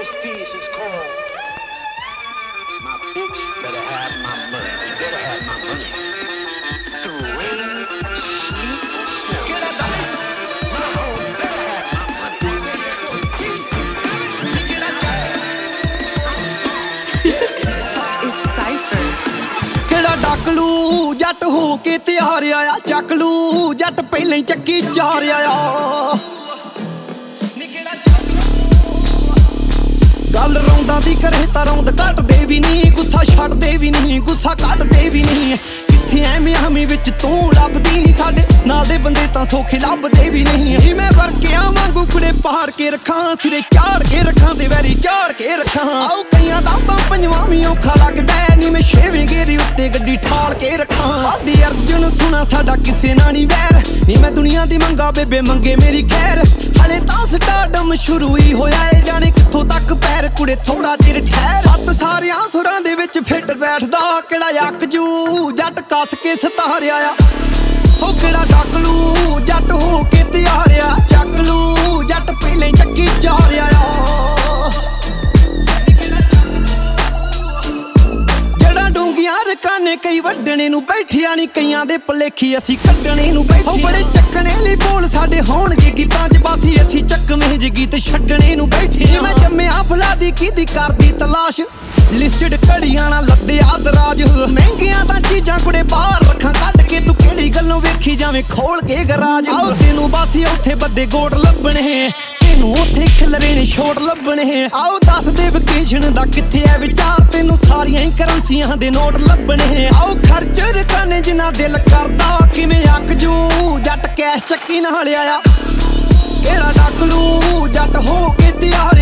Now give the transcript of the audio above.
This piece is called My Bitch Better Have My Money. She better have my money. Through rain, sleet, or snow. Get up, my home better have my money. It's Cypher. ਕਿਹੜਾ ਡਾਕਲੂ ਜੱਟ ਹੋ ਕੇ ਤਿਆਰ ਆਇਆ ਚੱਕ ਲੂ ਜੱਟ ਪਹਿਲਾਂ ਹੀ ਚੱਕੀ ਚਾਰ ਆਇਆ ਗੱਲ ਰੌਂਦਾਂ ਦੀ ਕਰੇ ਤਾਂ ਰੌਂਦ ਘਟਦੇ ਵੀ ਨਹੀਂ ਗੁੱਸਾ ਛੱਡਦੇ ਵੀ ਨਹੀਂ ਗੁੱਸਾ ਕੱਢਦੇ ਵੀ ਨਹੀਂ ਕਿੱਥੇ ਐਵੇਂ ਹਮੀ ਵਿੱਚ ਤੂੰ ਲੱਭਦੀ ਨਹੀਂ ਸਾਡੇ ਨਾਲ ਦੇ ਬੰਦੇ ਤਾਂ ਸੌਖੇ ਲੱਭਦੇ ਵੀ ਨਹੀਂ ਜੀ ਮੈਂ ਵਰਕਿਆਂ ਵਾਂਗੂ ਕੁੜੇ ਪਹਾੜ ਕੇ ਰੱਖਾਂ ਸਿਰੇ ਚਾੜ ਕੇ ਰੱਖਾਂ ਤੇ ਵੈਰੀ ਚਾੜ ਕੇ ਰੱਖਾਂ ਆਓ ਕਈਆਂ ਦਾ ਤਾਂ ਪੰਜਵਾਂ ਵੀ ਔਖਾ ਲੱਗਦਾ ਨਹੀਂ ਮੈਂ ਛੇਵੇਂ ਗੇਰੇ ਉੱਤੇ ਗੱਡੀ ਠਾਲ ਕੇ ਰੱਖਾਂ ਆਦੀ ਅਰਜੁਨ ਸੁਣਾ ਸਾਡਾ ਕਿਸੇ ਨਾਲ ਨਹੀਂ ਵੈਰ ਨਹੀਂ ਮੈਂ ਦੁਨੀਆ ਦੀ ਮੰਗਾ ਬੇਬੇ ਮੰਗੇ ਮੇਰੀ ਖੈਰ ਹਲੇ ਤਾਂ ਸਟਾਰਡਮ ਸ਼ੁਰੂ ਹੀ ਹੋਇਆ ਏ ਜਾਣੇ ਕਿੱਥੋਂ ਤੱਕ ਪੈਰ ਕੁੜੇ ਥੋੜਾ ਚਿਰ ਠਹਿਰ ਹੱਥ ਸਾਰਿਆਂ ਸੁਰਾਂ ਦੇ ਵਿੱਚ ਫਿੱਟ ਬੈਠਦਾ ਕਿਹੜਾ ਅੱਕ ਜੂ ਜੱਟ ਕੱਸ ਕੇ ਸਤਾਰਿਆ ਆ ਹੋ ਕਿਹੜਾ ਡਾਕਲੂ ਜੱਟ ਹੋ ਕੇ ਤਿਆਰਿਆ ਚੱਕ ਲੂ ਜੱਟ ਪਹਿਲਾਂ ਹੀ ਚੱਕੀ ਚਾਰਿਆ ਆ ਜਿਹੜਾ ਡੂੰਗੀਆਂ ਰਕਾਨੇ ਕਈ ਵੱਢਣੇ ਨੂੰ ਬੈਠਿਆ ਨਹੀਂ ਕਈਆਂ ਦੇ ਭਲੇਖੀ ਅਸੀਂ ਕੱਢਣੇ ਨੂੰ ਬੈਠੇ ਹੋ ਬੜੇ ਚੱਕਣੇ ਲਈ ਬੋਲ ਸਾਡੇ ਹੋਣਗੇ ਗੀਤਾਂ 'ਚ ਬਾਸੀ ਅਸੀਂ ਚੱਕਵੇਂ ਜੇ ਗੀਤ ਛੱਡਣੇ ਨੂੰ ਬੈਠੇ ਮੈਂ ਜੰਮਿਆ ਫੁਲਾਦੀ ਕਿਹਦੀ ਕਰਦੀ ਤਲਾਸ਼ ਲਿਸਟਡ ਘੜੀਆਂ ਨਾਲ ਲੱਦਿਆ ਦਰਾਜ ਮਹਿੰਗੀਆਂ ਤਾਂ ਚੀਜ਼ਾਂ ਕੁੜੇ ਬਾਹਰ ਰੱਖਾਂ ਕੱਢ ਕੇ ਤੂੰ ਕਿਹੜੀ ਗੱਲੋਂ ਵੇਖੀ ਜਾਵੇਂ ਖੋਲ ਕੇ ਗਰਾਜ ਆਓ ਤੈਨੂੰ ਬਾਸੀ ਉੱਥੇ ਬੱਦੇ ਗੋੜ ਲੱਭਣੇ ਤੈਨੂੰ ਉੱਥੇ ਖਿਲਰੇ ਨੇ ਛੋਟ ਲੱਭਣੇ ਆਓ ਦੱਸ ਦੇ ਵਕੇਸ਼ਨ ਦਾ ਕਿੱਥੇ ਐ ਵਿਚਾਰ ਤੈਨੂੰ ਸਾਰੀਆਂ ਹੀ ਕਰੰਸੀਆਂ ਦੇ ਨੋਟ ਲੱਭਣੇ ਆਓ ਖਰਚ ਰਕਾਨੇ ਜਿਨ੍ਹਾਂ ਦਿਲ ਕਰਦਾ ਕਿਵੇਂ ਅੱਕ ਜੂ ਜੱਟ ਕੈਸ਼ ਚੱਕੀ ਨਾਲ ਆਇਆ ਕਿਹੜਾ ਡਾਕਲੂ ਜੱਟ ਹੋ ਕੇ ਤਿਆਰ